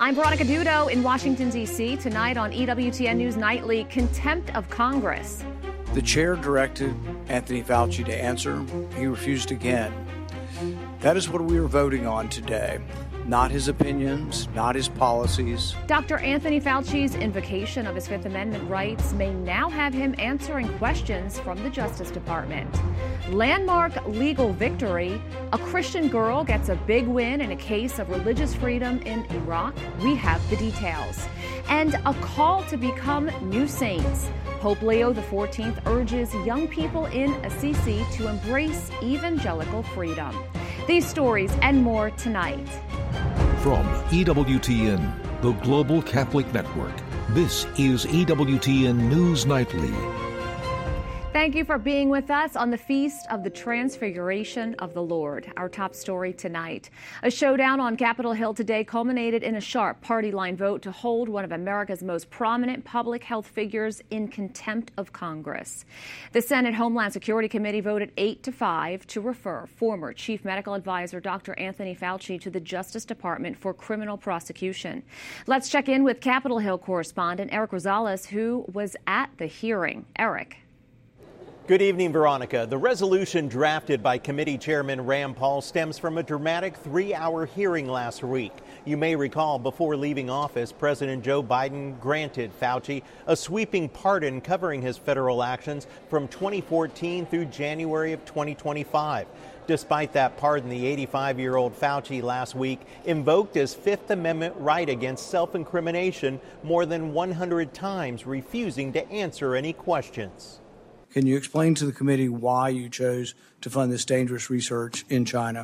I'm Veronica Dudo in Washington, D.C. Tonight on EWTN News Nightly, contempt of Congress. The chair directed Anthony Fauci to answer. He refused again. That is what we are voting on today. Not his opinions, not his policies. Dr. Anthony Fauci's invocation of his Fifth Amendment rights may now have him answering questions from the Justice Department. Landmark legal victory. A Christian girl gets a big win in a case of religious freedom in Iraq. We have the details. And a call to become new saints. Pope Leo XIV urges young people in Assisi to embrace evangelical freedom. These stories and more tonight. From EWTN, the Global Catholic Network, this is EWTN News Nightly. Thank you for being with us on the Feast of the Transfiguration of the Lord. Our top story tonight. A showdown on Capitol Hill today culminated in a sharp party line vote to hold one of America's most prominent public health figures in contempt of Congress. The Senate Homeland Security Committee voted 8-5 to refer former Chief Medical Advisor Dr. Anthony Fauci to the Justice Department for criminal prosecution. Let's check in with Capitol Hill correspondent Eric Rosales, who was at the hearing. Eric. Good evening, Veronica. The resolution drafted by committee chairman Rand Paul stems from a dramatic 3-hour hearing last week. You may recall before leaving office, President Joe Biden granted Fauci a sweeping pardon covering his federal actions from 2014 through January of 2025. Despite that pardon, the 85-year-old Fauci last week invoked his Fifth Amendment right against self-incrimination more than 100 times, refusing to answer any questions. Can you explain to the committee why you chose to fund this dangerous research in China?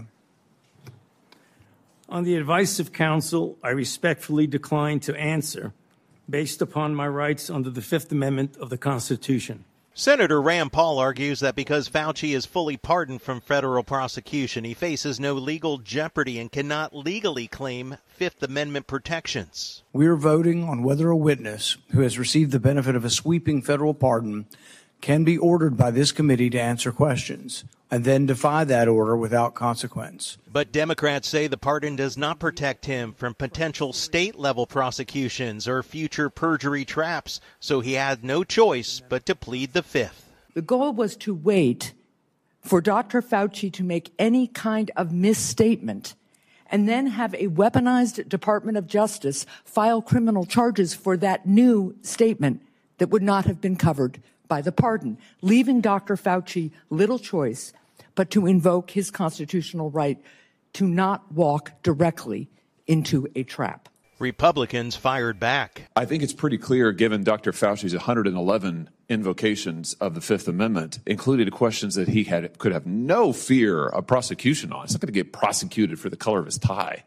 On the advice of counsel, I respectfully decline to answer based upon my rights under the Fifth Amendment of the Constitution. Senator Rand Paul argues that because Fauci is fully pardoned from federal prosecution, he faces no legal jeopardy and cannot legally claim Fifth Amendment protections. We are voting on whether a witness who has received the benefit of a sweeping federal pardon can be ordered by this committee to answer questions and then defy that order without consequence. But Democrats say the pardon does not protect him from potential state-level prosecutions or future perjury traps, so he had no choice but to plead the Fifth. The goal was to wait for Dr. Fauci to make any kind of misstatement and then have a weaponized Department of Justice file criminal charges for that new statement that would not have been covered by the pardon, leaving Dr. Fauci little choice but to invoke his constitutional right to not walk directly into a trap. Republicans fired back. I think it's pretty clear, given Dr. Fauci's 111 invocations of the Fifth Amendment, including questions that he could have no fear of prosecution on. He's not going to get prosecuted for the color of his tie.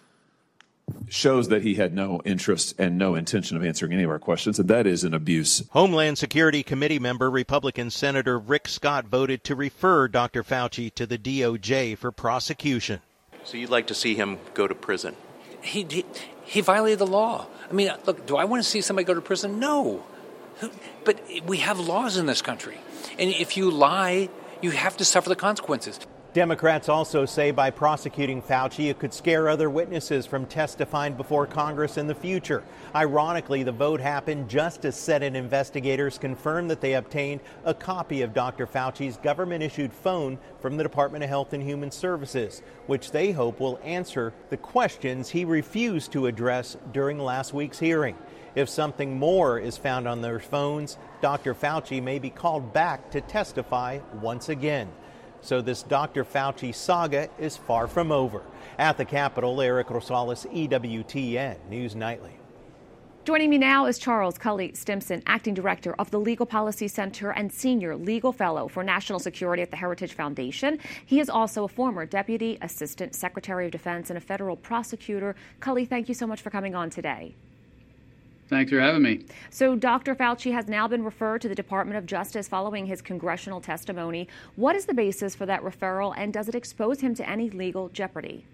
Shows that he had no interest and no intention of answering any of our questions, and that is an abuse. Homeland Security Committee member Republican Senator Rick Scott voted to refer Dr. Fauci to the DOJ for prosecution. So you'd like to see him go to prison? He violated the law. I mean, look, do I want to see somebody go to prison? No. But we have laws in this country. And if you lie, you have to suffer the consequences. Democrats also say by prosecuting Fauci, it could scare other witnesses from testifying before Congress in the future. Ironically, the vote happened just as Senate investigators confirmed that they obtained a copy of Dr. Fauci's government-issued phone from the Department of Health and Human Services, which they hope will answer the questions he refused to address during last week's hearing. If something more is found on their phones, Dr. Fauci may be called back to testify once again. So this Dr. Fauci saga is far from over. At the Capitol, Eric Rosales, EWTN News Nightly. Joining me now is Charles Cully Stimson, Acting Director of the Legal Policy Center and Senior Legal Fellow for National Security at the Heritage Foundation. He is also a former Deputy Assistant Secretary of Defense and a federal prosecutor. Cully, thank you so much for coming on today. Thanks for having me. So Dr. Fauci has now been referred to the Department of Justice following his congressional testimony. What is the basis for that referral, and does it expose him to any legal jeopardy?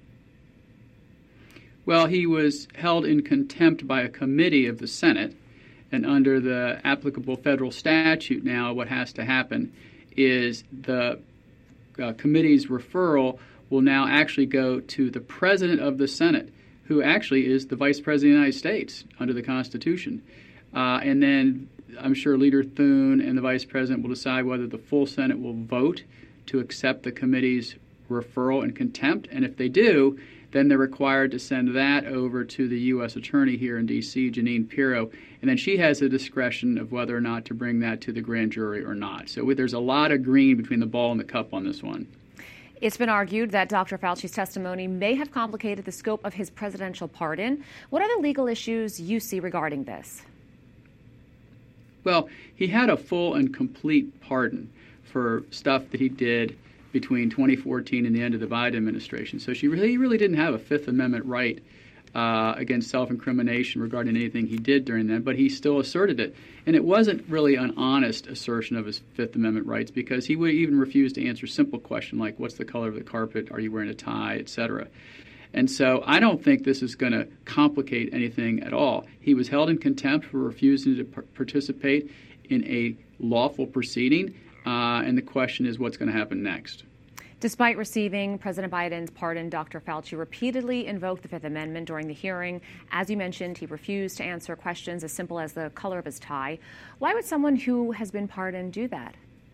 Well, he was held in contempt by a committee of the Senate, and under the applicable federal statute now, what has to happen is the committee's referral will now actually go to the president of the Senate, who actually is the Vice President of the United States under the Constitution. And then I'm sure Leader Thune and the Vice President will decide whether the full Senate will vote to accept the committee's referral and contempt. And if they do, then they're required to send that over to the U.S. Attorney here in D.C., Jeanine Pirro, and then she has the discretion of whether or not to bring that to the grand jury or not. So there's a lot of green between the ball and the cup on this one. It's been argued that Dr. Fauci's testimony may have complicated the scope of his presidential pardon. What are the legal issues you see regarding this? Well, he had a full and complete pardon for stuff that he did between 2014 and the end of the Biden administration. So he really didn't have a Fifth Amendment right against self-incrimination regarding anything he did during that, but he still asserted it. And it wasn't really an honest assertion of his Fifth Amendment rights, because he would even refuse to answer a simple question like, what's the color of the carpet, are you wearing a tie, etc. And so I don't think this is going to complicate anything at all. He was held in contempt for refusing to participate in a lawful proceeding, and the question is what's going to happen next. Despite receiving President Biden's pardon, Dr. Fauci repeatedly invoked the Fifth Amendment during the hearing. As you mentioned, he refused to answer questions as simple as the color of his tie. Why would someone who has been pardoned do that?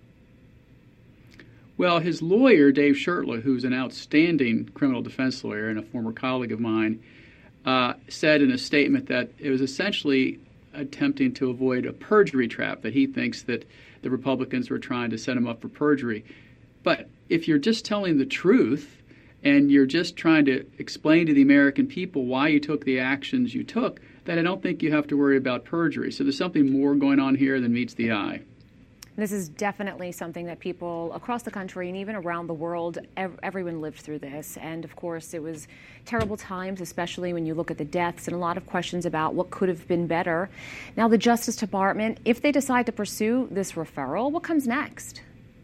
Well, his lawyer, Dave Shurtla, who's an outstanding criminal defense lawyer and a former colleague of mine, said in a statement that it was essentially attempting to avoid a perjury trap, that he thinks that the Republicans were trying to set him up for perjury. But if you're just telling the truth and you're just trying to explain to the American people why you took the actions you took, then I don't think you have to worry about perjury. So there's something more going on here than meets the eye. This is definitely something that people across the country and even around the world, everyone lived through this. And of course, it was terrible times, especially when you look at the deaths and a lot of questions about what could have been better. Now, the Justice Department, if they decide to pursue this referral, what comes next?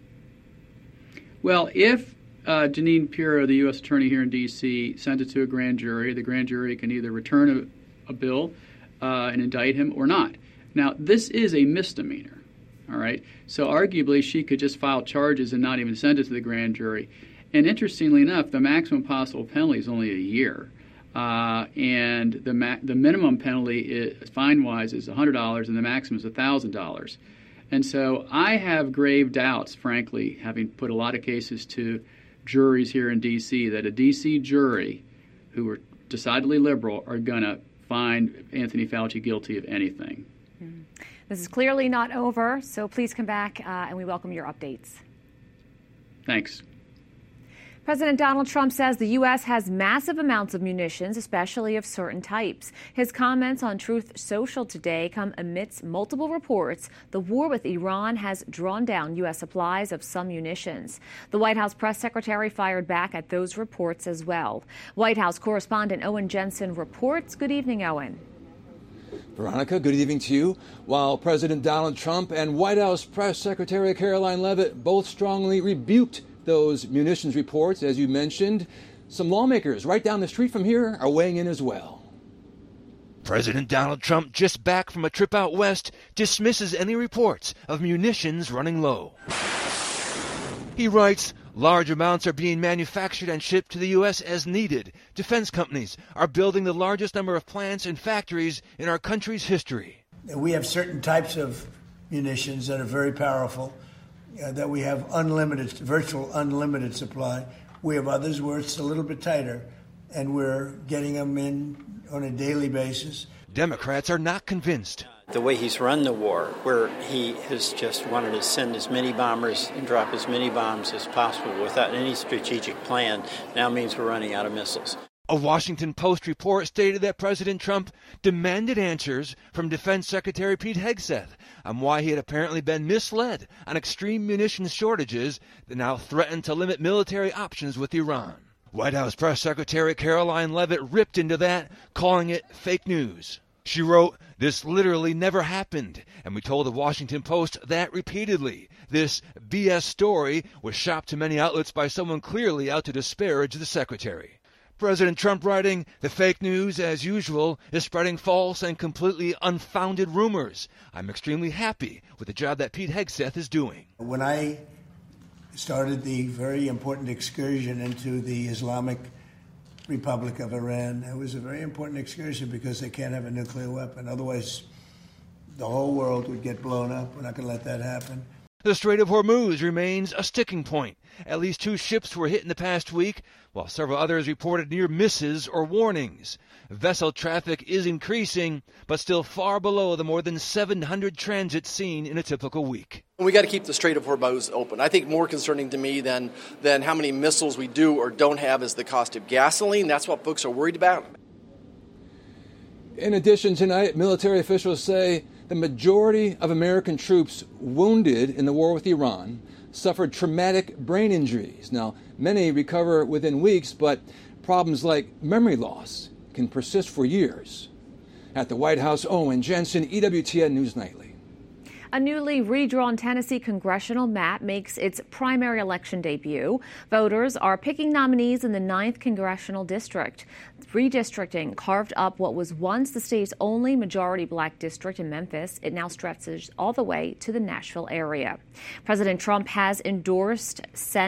Well, if Jeanine Pirro, the U.S. Attorney here in D.C., sent it to a grand jury, the grand jury can either return a bill and indict him or not. Now, this is a misdemeanor. All right. So arguably, she could just file charges and not even send it to the grand jury. And interestingly enough, the maximum possible penalty is only a year. And the minimum penalty fine-wise is $100 and the maximum is $1,000. And so I have grave doubts, frankly, having put a lot of cases to juries here in D.C., that a D.C. jury who are decidedly liberal are going to find Anthony Fauci guilty of anything. Mm-hmm. This is clearly not over, so please come back and we welcome your updates. Thanks. President Donald Trump says the U.S. has massive amounts of munitions, especially of certain types. His comments on Truth Social today come amidst multiple reports the war with Iran has drawn down U.S. supplies of some munitions. The White House press secretary fired back at those reports as well. White House correspondent Owen Jensen reports. Good evening, Owen. Veronica, good evening to you. While President Donald Trump and White House Press Secretary Caroline Leavitt both strongly rebuked those munitions reports, as you mentioned, some lawmakers right down the street from here are weighing in as well. President Donald Trump, just back from a trip out west, dismisses any reports of munitions running low. He writes, large amounts are being manufactured and shipped to the U.S. as needed. Defense companies are building the largest number of plants and factories in our country's history. We have certain types of munitions that are very powerful, that we have unlimited, virtual unlimited supply. We have others where it's a little bit tighter, and we're getting them in on a daily basis. Democrats are not convinced. The way he's run the war, where he has just wanted to send as many bombers and drop as many bombs as possible without any strategic plan, now means we're running out of missiles. A Washington Post report stated that President Trump demanded answers from Defense Secretary Pete Hegseth on why he had apparently been misled on extreme munitions shortages that now threaten to limit military options with Iran. White House Press Secretary Caroline Leavitt ripped into that, calling it fake news. She wrote, "This literally never happened, and we told the Washington Post that repeatedly. This BS story was shopped to many outlets by someone clearly out to disparage the secretary." President Trump writing, "The fake news, as usual, is spreading false and completely unfounded rumors. I'm extremely happy with the job that Pete Hegseth is doing." When I started the very important excursion into the Islamic Republic of Iran. It was a very important excursion because they can't have a nuclear weapon. Otherwise, the whole world would get blown up. We're not going to let that happen. The Strait of Hormuz remains a sticking point. At least 2 ships were hit in the past week, while several others reported near misses or warnings. Vessel traffic is increasing, but still far below the more than 700 transits seen in a typical week. We got to keep the Strait of Hormuz open. I think more concerning to me than how many missiles we do or don't have is the cost of gasoline. That's what folks are worried about. In addition, tonight, military officials say the majority of American troops wounded in the war with Iran suffered traumatic brain injuries. Now, many recover within weeks, but problems like memory loss can persist for years. At the White House, Owen Jensen, EWTN News Nightly. A newly redrawn Tennessee congressional map makes its primary election debut. Voters are picking nominees in the 9th Congressional District. Redistricting carved up what was once the state's only majority black district in Memphis. It now stretches all the way to the Nashville area. President Trump has endorsed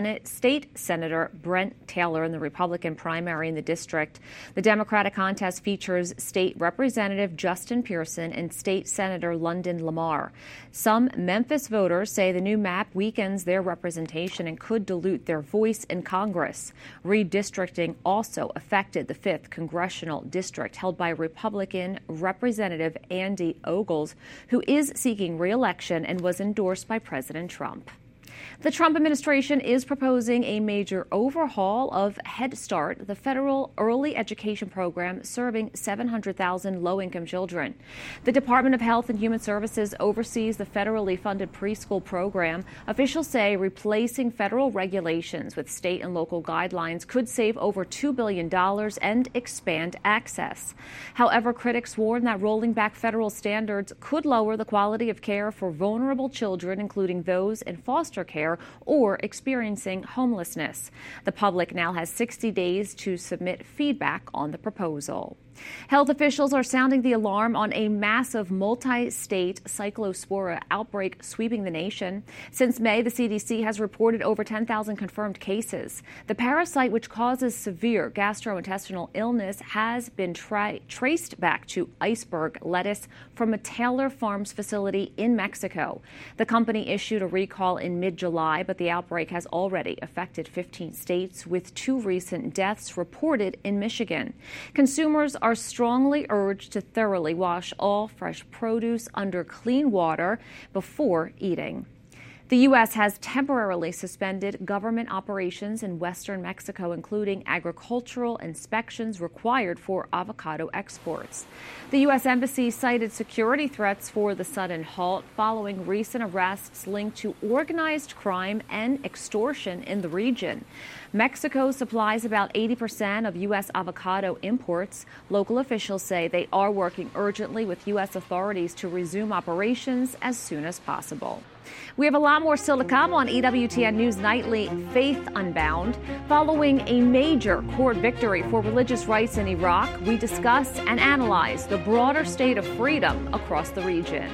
State Senator Brent Taylor in the Republican primary in the district. The Democratic contest features State Representative Justin Pearson and State Senator London Lamar. Some Memphis voters say the new map weakens their representation and could dilute their voice in Congress. Redistricting also affected the 5th Congressional District, held by Republican Representative Andy Ogles, who is seeking re-election and was endorsed by President Trump. The Trump administration is proposing a major overhaul of Head Start, the federal early education program serving 700,000 low-income children. The Department of Health and Human Services oversees the federally funded preschool program. Officials say replacing federal regulations with state and local guidelines could save over $2 billion and expand access. However, critics warn that rolling back federal standards could lower the quality of care for vulnerable children, including those in foster care or experiencing homelessness. The public now has 60 days to submit feedback on the proposal. Health officials are sounding the alarm on a massive multi-state cyclospora outbreak sweeping the nation. Since May, the CDC has reported over 10,000 confirmed cases. The parasite, which causes severe gastrointestinal illness, has been traced back to iceberg lettuce from a Taylor Farms facility in Mexico. The company issued a recall in mid-July, but the outbreak has already affected 15 states, with 2 recent deaths reported in Michigan. Consumers are strongly urged to thoroughly wash all fresh produce under clean water before eating. The U.S. has temporarily suspended government operations in western Mexico, including agricultural inspections required for avocado exports. The U.S. Embassy cited security threats for the sudden halt following recent arrests linked to organized crime and extortion in the region. Mexico supplies about 80% of U.S. avocado imports. Local officials say they are working urgently with U.S. authorities to resume operations as soon as possible. We have a lot more still to come on EWTN News Nightly. Faith Unbound. Following a major court victory for religious rights in Iraq, we discuss and analyze the broader state of freedom across the region.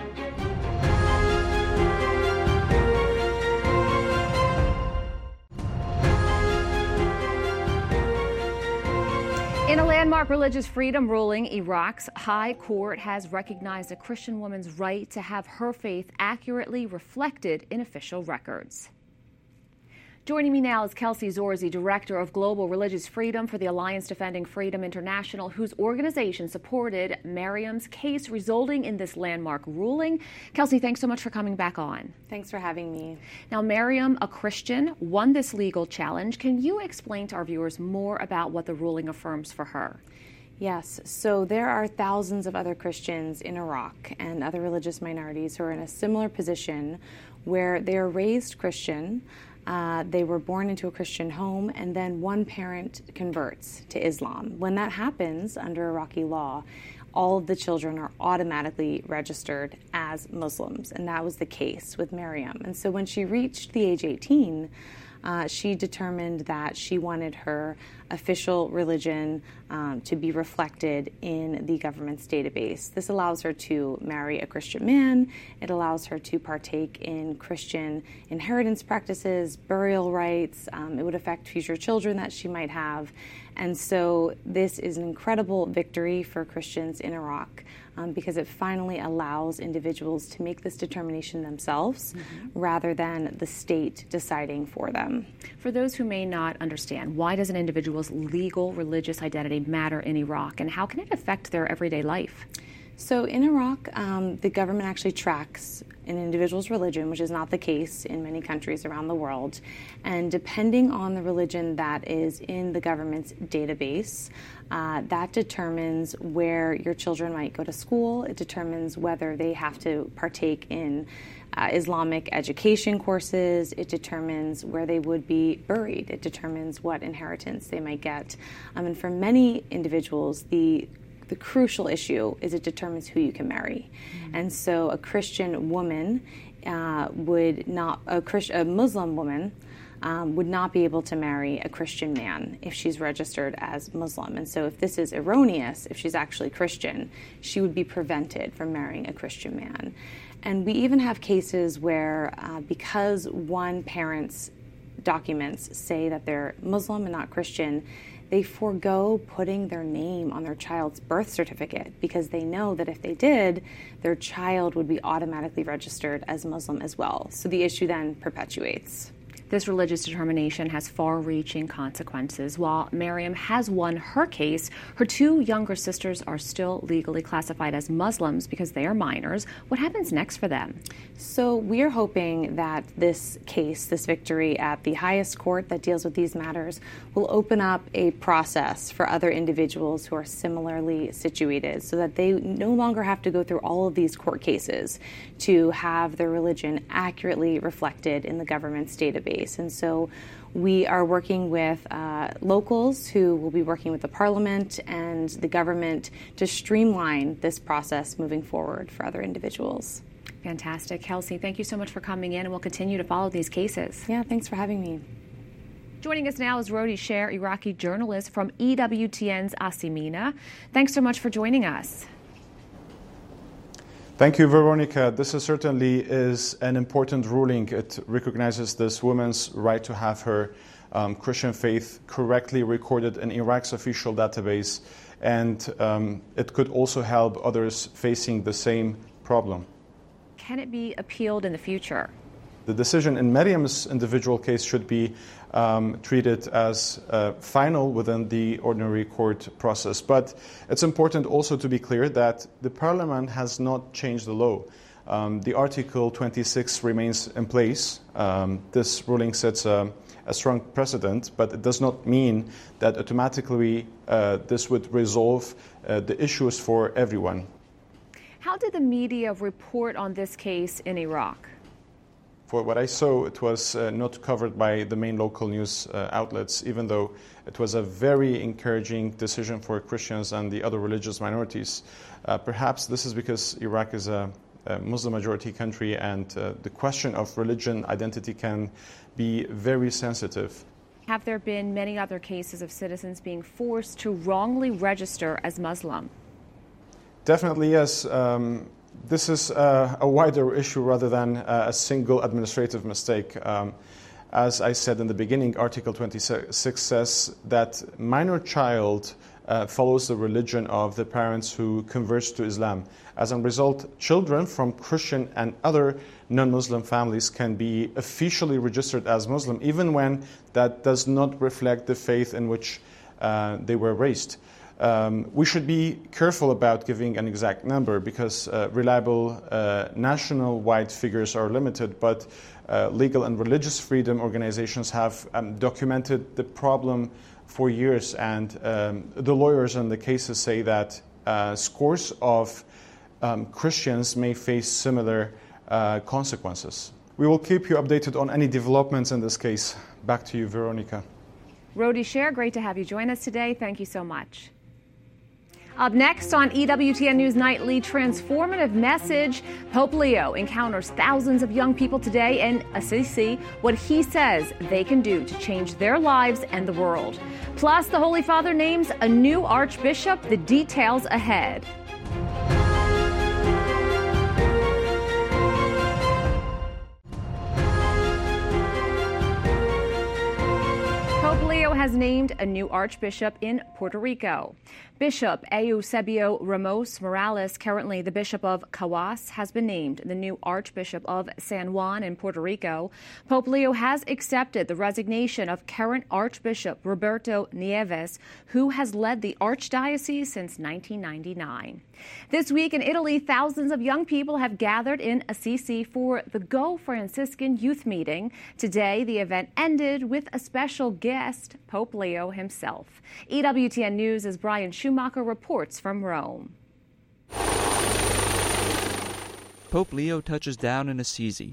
In a landmark religious freedom ruling, Iraq's High Court has recognized a Christian woman's right to have her faith accurately reflected in official records. Joining me now is Kelsey Zorzi, Director of Global Religious Freedom for the Alliance Defending Freedom International, whose organization supported Miriam's case, resulting in this landmark ruling. Kelsey, thanks so much for coming back on. Thanks for having me. Now, Miriam, a Christian, won this legal challenge. Can you explain to our viewers more about what the ruling affirms for her? Yes, so there are thousands of other Christians in Iraq and other religious minorities who are in a similar position where they are raised Christian. They were born into a Christian home, and then one parent converts to Islam. When that happens under Iraqi law, all of the children are automatically registered as Muslims, and that was the case with Miriam. And so when she reached the age 18, she determined that she wanted her official religion to be reflected in the government's database. This allows her to marry a Christian man. It allows her to partake in Christian inheritance practices, burial rites. It would affect future children that she might have. And so this is an incredible victory for Christians in Iraq because it finally allows individuals to make this determination themselves rather than the state deciding for them. For those who may not understand, why does an individual's legal religious identity matter in Iraq, and how can it affect their everyday life? So in Iraq, the government actually tracks an individual's religion, which is not the case in many countries around the world. And depending on the religion that is in the government's database, that determines where your children might go to school. It determines whether they have to partake in Islamic education courses. It determines where they would be buried. It determines what inheritance they might get. And for many individuals, the crucial issue is it determines who you can marry. And so a Christian woman a Muslim woman would not be able to marry a Christian man if she's registered as Muslim. And so if this is erroneous, if she's actually Christian, she would be prevented from marrying a Christian man. And we even have cases where because one parent's documents say that they're Muslim and not Christian, they forego putting their name on their child's birth certificate because they know that if they did, their child would be automatically registered as Muslim as well. So the issue then perpetuates. This religious determination has far-reaching consequences. While Miriam has won her case, her two younger sisters are still legally classified as Muslims because they are minors. What happens next for them? So we are hoping that this case, this victory at the highest court that deals with these matters, will open up a process for other individuals who are similarly situated so that they no longer have to go through all of these court cases to have their religion accurately reflected in the government's database. And so we are working with locals who will be working with the parliament and the government to streamline this process moving forward for other individuals. Fantastic. Kelsey, thank you so much for coming in, and we'll continue to follow these cases. Yeah, thanks for having me. Joining us now is Rodi Sher, Iraqi journalist from EWTN's Asimina. Thanks so much for joining us. Thank you, Veronica. This certainly is an important ruling. It recognizes this woman's right to have her Christian faith correctly recorded in Iraq's official database, and it could also help others facing the same problem. Can it be appealed in the future? The decision in Miriam's individual case should be treated as final within the ordinary court process. But it's important also to be clear that the Parliament has not changed the law. The Article 26 remains in place. This ruling sets a strong precedent, but it does not mean that automatically this would resolve the issues for everyone. How did the media report on this case in Iraq? For what I saw, it was not covered by the main local news outlets, even though it was a very encouraging decision for Christians and the other religious minorities. Perhaps this is because Iraq is a Muslim-majority country, and the question of religion identity can be very sensitive. Have there been many other cases of citizens being forced to wrongly register as Muslim? Definitely, yes. This is a wider issue rather than a single administrative mistake. As I said in the beginning, Article 26 says that minor child follows the religion of the parents who converts to Islam. As a result, children from Christian and other non-Muslim families can be officially registered as Muslim, even when that does not reflect the faith in which they were raised. We should be careful about giving an exact number because reliable national-wide figures are limited, but legal and religious freedom organizations have documented the problem for years, and the lawyers in the cases say that scores of Christians may face similar consequences. We will keep you updated on any developments in this case. Back to you, Veronica. Rodi Sher, great to have you join us today. Thank you so much. Up next on EWTN News Nightly, transformative message. Pope Leo encounters thousands of young people today in Assisi, what he says they can do to change their lives and the world. Plus, the Holy Father names a new archbishop. The details ahead. Pope Leo has named a new archbishop in Puerto Rico. Bishop Eusebio Ramos Morales, currently the Bishop of Caguas, has been named the new Archbishop of San Juan in Puerto Rico. Pope Leo has accepted the resignation of current Archbishop Roberto Nieves, who has led the Archdiocese since 1999. This week in Italy, thousands of young people have gathered in Assisi for the Go Franciscan Youth Meeting. Today, the event ended with a special guest, Pope Leo himself. EWTN News' Brian Schumacher reports from Rome. Pope Leo touches down in Assisi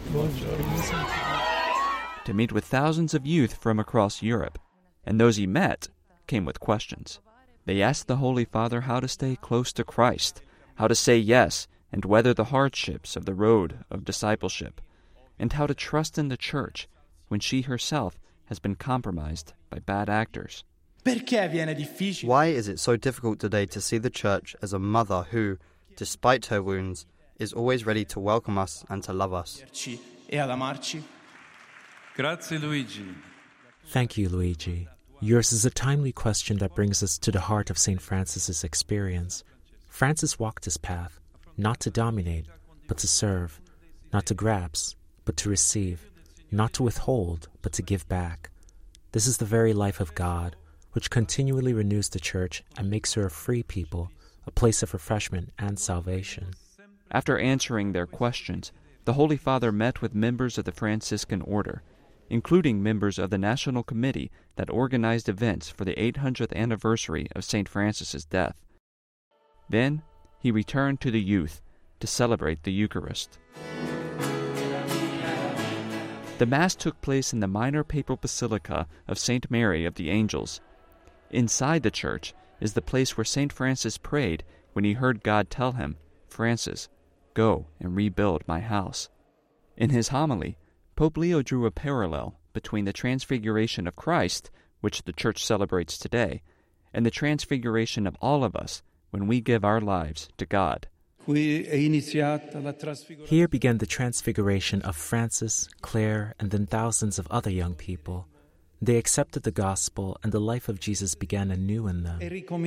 to meet with thousands of youth from across Europe, and those he met came with questions. They asked the Holy Father how to stay close to Christ, how to say yes and weather the hardships of the road of discipleship, and how to trust in the Church when she herself has been compromised by bad actors. Why is it so difficult today to see the Church as a mother who, despite her wounds, is always ready to welcome us and to love us? Thank you, Luigi. Yours is a timely question that brings us to the heart of St. Francis's experience. Francis walked his path, not to dominate, but to serve, not to grasp, but to receive, not to withhold, but to give back. This is the very life of God, which continually renews the Church and makes her a free people, a place of refreshment and salvation. After answering their questions, the Holy Father met with members of the Franciscan Order, including members of the National Committee that organized events for the 800th anniversary of St. Francis's death. Then he returned to the youth to celebrate the Eucharist. The Mass took place in the minor papal basilica of St. Mary of the Angels. Inside the church is the place where St. Francis prayed when he heard God tell him, "Francis, go and rebuild my house." In his homily, Pope Leo drew a parallel between the Transfiguration of Christ, which the Church celebrates today, and the Transfiguration of all of us when we give our lives to God. Here began the transfiguration of Francis, Claire, and then thousands of other young people. They accepted the gospel, and the life of Jesus began anew in them.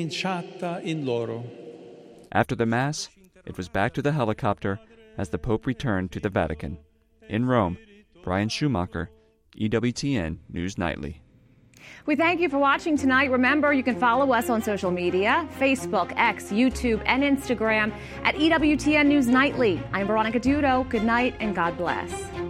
After the Mass, it was back to the helicopter as the Pope returned to the Vatican. In Rome, Brian Schumacher, EWTN News Nightly. We thank you for watching tonight. Remember, you can follow us on social media, Facebook, X, YouTube, and Instagram at EWTN News Nightly. I'm Veronica Dudo. Good night and God bless.